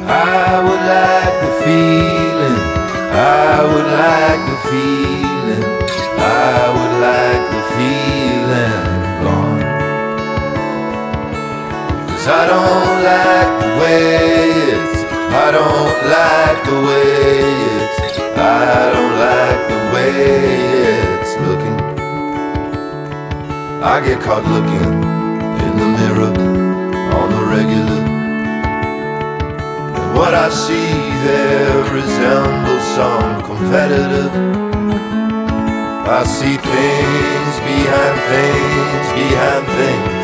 I would like the feeling. I would like the feeling. I would like the feeling gone. 'Cause I don't like the way it's. I don't like the way it's. I don't like the way it's looking. I get caught looking in the mirror on the regular. And what I see there resembles some competitor. I see things behind things behind things.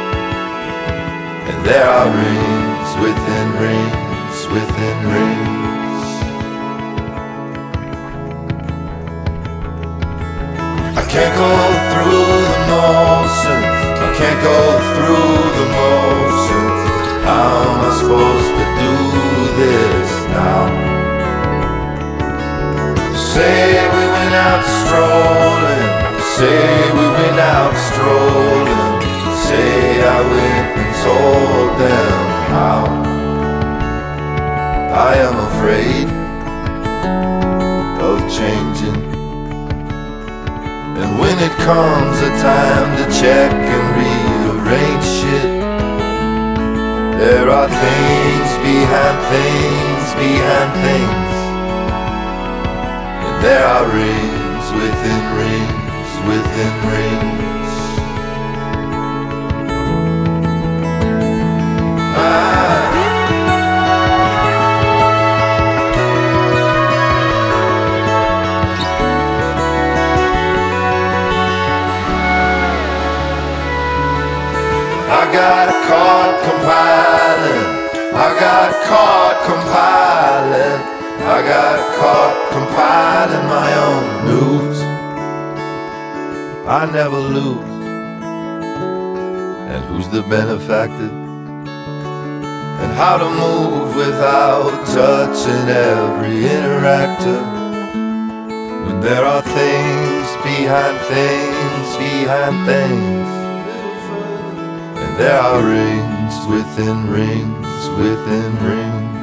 And there are rings within rings within rings. I can't go through the motions. I can't go through the motions. How am I supposed to do this now? Say we went out strolling. Say we went out strolling. Say I went and told them how. I am afraid of changing. And when it comes a time to check and rearrange shit, there are things behind things behind things. And there are rings within rings within rings. I got caught compiling. I got caught compiling. I got caught compiling my own news. I never lose. And who's the benefactor? And how to move without touching every interactor. When there are things behind things behind things. There are rings within rings within rings.